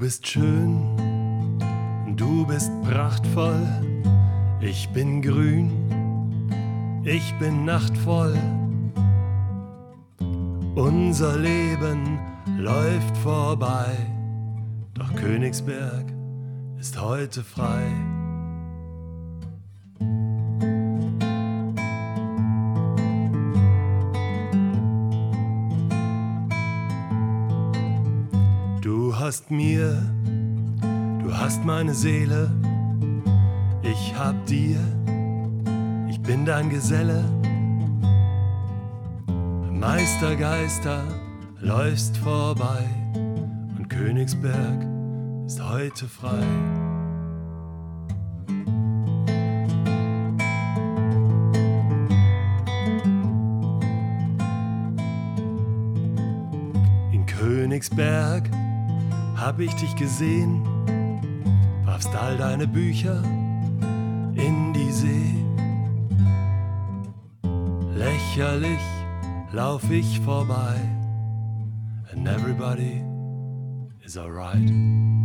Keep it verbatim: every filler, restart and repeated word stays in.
bist schön, du bist prachtvoll, ich bin grün, ich bin nachtvoll. Unser Leben läuft vorbei, doch Königsberg ist heute frei. Du hast mir, du hast meine Seele, ich hab dir, ich bin dein Geselle. Meistergeister läufst vorbei und Königsberg ist heute frei. In Königsberg hab ich dich gesehen, warfst all deine Bücher in die See. Lächerlich lauf ich vorbei, and everybody is alright.